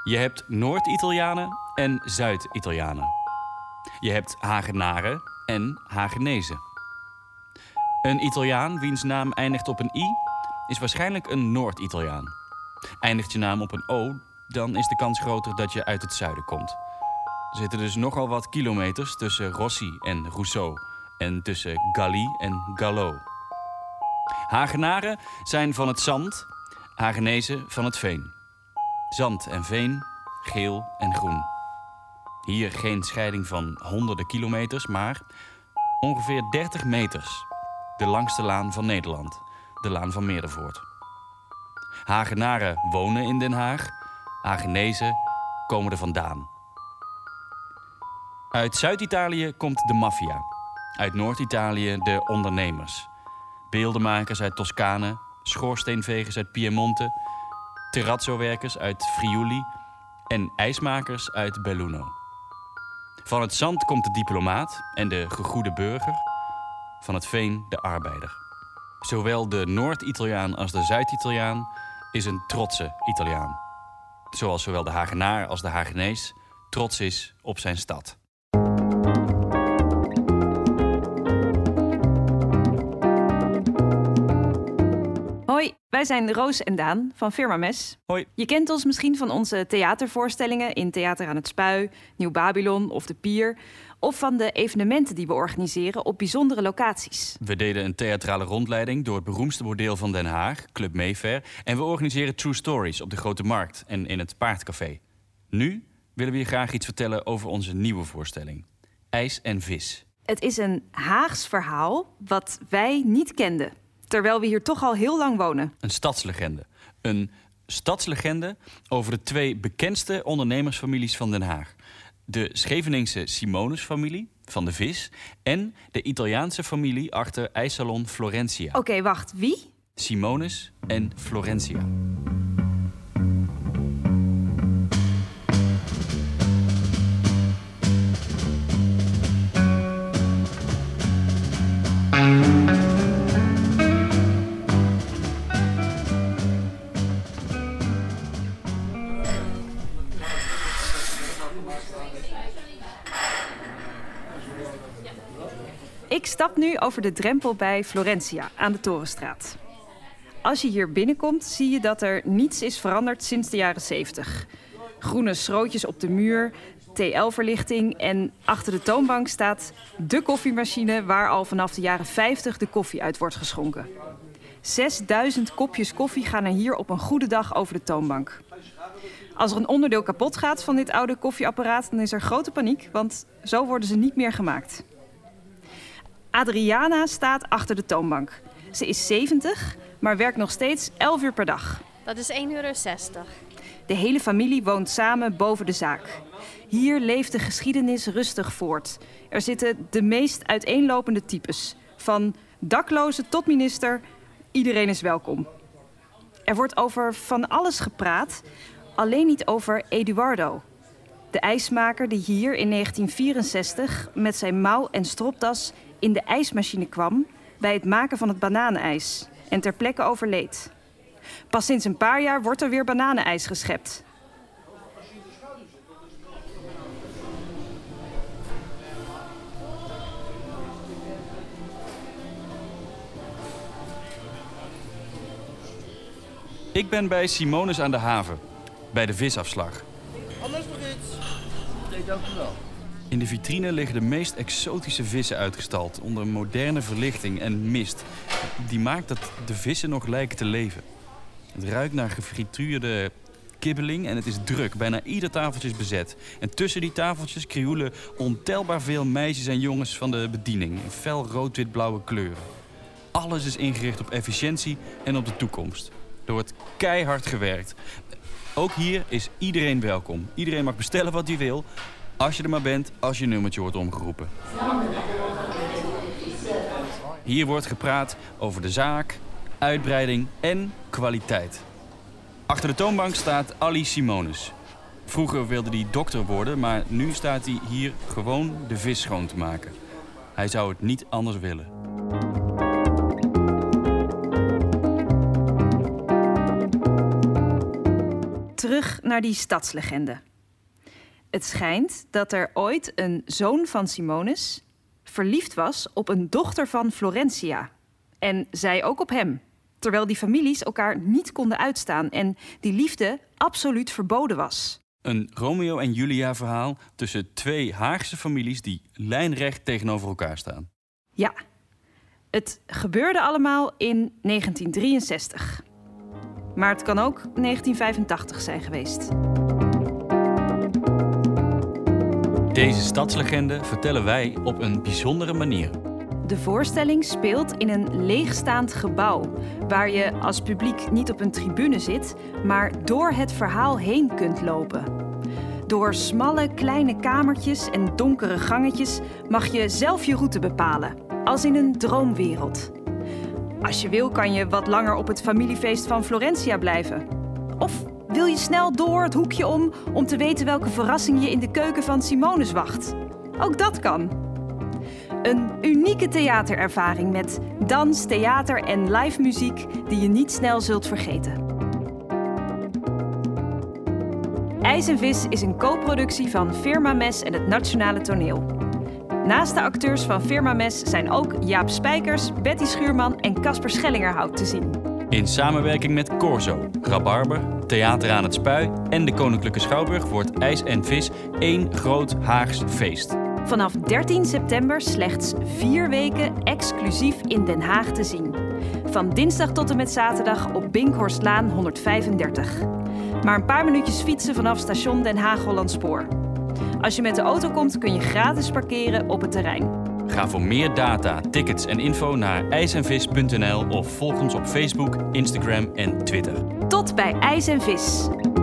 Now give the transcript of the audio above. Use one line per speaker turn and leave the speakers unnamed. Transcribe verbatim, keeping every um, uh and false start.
Je hebt Noord-Italianen en Zuid-Italianen. Je hebt Hagenaren en Hagenezen. Een Italiaan wiens naam eindigt op een i is waarschijnlijk een Noord-Italiaan. Eindigt je naam op een o, dan is de kans groter dat je uit het zuiden komt. Er zitten dus nogal wat kilometers tussen Rossi en Rousseau en tussen Galli en Gallo. Hagenaren zijn van het zand, Hagenezen van het veen. Zand en veen, geel en groen. Hier geen scheiding van honderden kilometers, maar ongeveer dertig meters. De langste laan van Nederland, de laan van Meerdervoort. Hagenaren wonen in Den Haag, Hagenezen komen er vandaan. Uit Zuid-Italië komt de maffia. Uit Noord-Italië de ondernemers. Beeldenmakers uit Toscane, schoorsteenvegers uit Piemonte, terrazzo-werkers uit Friuli en ijsmakers uit Belluno. Van het zand komt de diplomaat en de gegoede burger, van het veen de arbeider. Zowel de Noord-Italiaan als de Zuid-Italiaan is een trotse Italiaan. Zoals zowel de Hagenaar als de Hagenees trots is op zijn stad.
Hoi, wij zijn Roos en Daan van Firma Mes.
Hoi.
Je kent ons misschien van onze theatervoorstellingen in Theater aan het Spui, Nieuw Babylon of De Pier, of van de evenementen die we organiseren op bijzondere locaties.
We deden een theatrale rondleiding door het beroemdste bordeel van Den Haag, Club Mayfair, en we organiseren True Stories op de Grote Markt en in het Paardcafé. Nu willen we je graag iets vertellen over onze nieuwe voorstelling, IJs en Vis.
Het is een Haags verhaal wat wij niet kenden, terwijl we hier toch al heel lang wonen.
Een stadslegende. Een stadslegende over de twee bekendste ondernemersfamilies van Den Haag. De Scheveningse Simonus-familie van de vis en de Italiaanse familie achter ijssalon Florentia.
Oké, okay, wacht, wie?
Simonus en Florentia.
Ik stap nu over de drempel bij Florentia aan de Torenstraat. Als je hier binnenkomt, zie je dat er niets is veranderd sinds de jaren zeventig. Groene schrootjes op de muur, T L-verlichting en achter de toonbank staat de koffiemachine waar al vanaf de jaren vijftig de koffie uit wordt geschonken. zesduizend kopjes koffie gaan er hier op een goede dag over de toonbank. Als er een onderdeel kapot gaat van dit oude koffieapparaat, dan is er grote paniek, want zo worden ze niet meer gemaakt. Adriana staat achter de toonbank. Ze is zeventig, maar werkt nog steeds elf uur per dag.
Dat is één euro zestig.
De hele familie woont samen boven de zaak. Hier leeft de geschiedenis rustig voort. Er zitten de meest uiteenlopende types. Van daklozen tot minister, iedereen is welkom. Er wordt over van alles gepraat, alleen niet over Eduardo. De ijsmaker die hier in negentien vierenzestig met zijn mouw en stropdas in de ijsmachine kwam bij het maken van het bananenijs en ter plekke overleed. Pas sinds een paar jaar wordt er weer bananenijs geschept.
Ik ben bij Simonus aan de haven, bij de visafslag.
Anders nog iets? Nee, dank u wel.
In de vitrine liggen de meest exotische vissen uitgestald onder een moderne verlichting en mist. Die maakt dat de vissen nog lijken te leven. Het ruikt naar gefrituurde kibbeling en het is druk. Bijna ieder tafeltje is bezet. En tussen die tafeltjes krioelen ontelbaar veel meisjes en jongens van de bediening in fel rood-wit-blauwe kleuren. Alles is ingericht op efficiëntie en op de toekomst. Er wordt keihard gewerkt. Ook hier is iedereen welkom. Iedereen mag bestellen wat hij wil, als je er maar bent, als je nummertje wordt omgeroepen. Hier wordt gepraat over de zaak, uitbreiding en kwaliteit. Achter de toonbank staat Ali Simonus. Vroeger wilde hij dokter worden, maar nu staat hij hier gewoon de vis schoon te maken. Hij zou het niet anders willen.
Terug terug naar die stadslegende. Het schijnt dat er ooit een zoon van Simonus verliefd was op een dochter van Florentia. En zij ook op hem. Terwijl die families elkaar niet konden uitstaan en die liefde absoluut verboden was.
Een Romeo en Julia verhaal tussen twee Haagse families die lijnrecht tegenover elkaar staan.
Ja, het gebeurde allemaal in negentien drieënzestig. Maar het kan ook negentien vijfentachtig zijn geweest.
Deze stadslegende vertellen wij op een bijzondere manier.
De voorstelling speelt in een leegstaand gebouw, waar je als publiek niet op een tribune zit, maar door het verhaal heen kunt lopen. Door smalle kleine kamertjes en donkere gangetjes mag je zelf je route bepalen, als in een droomwereld. Als je wil kan je wat langer op het familiefeest van Florentia blijven. Of wil je snel door het hoekje om om te weten welke verrassing je in de keuken van Simonus wacht. Ook dat kan. Een unieke theaterervaring met dans, theater en live muziek die je niet snel zult vergeten. IJs en Vis is een co-productie van Firma Mes en het Nationale Toneel. Naast de acteurs van Firma Mes zijn ook Jaap Spijkers, Betty Schuurman en Casper Schellingerhout te zien.
In samenwerking met Corso, Rabarber, Theater aan het Spui en de Koninklijke Schouwburg wordt IJs en Vis één groot Haags feest.
Vanaf dertien september slechts vier weken exclusief in Den Haag te zien. Van dinsdag tot en met zaterdag op Binkhorstlaan honderdvijfendertig. Maar een paar minuutjes fietsen vanaf station Den Haag-Hollandspoor. Als je met de auto komt kun je gratis parkeren op het terrein.
Ga voor meer data, tickets en info naar ijsenvis punt n l of volg ons op Facebook, Instagram en Twitter.
Tot bij IJs en Vis.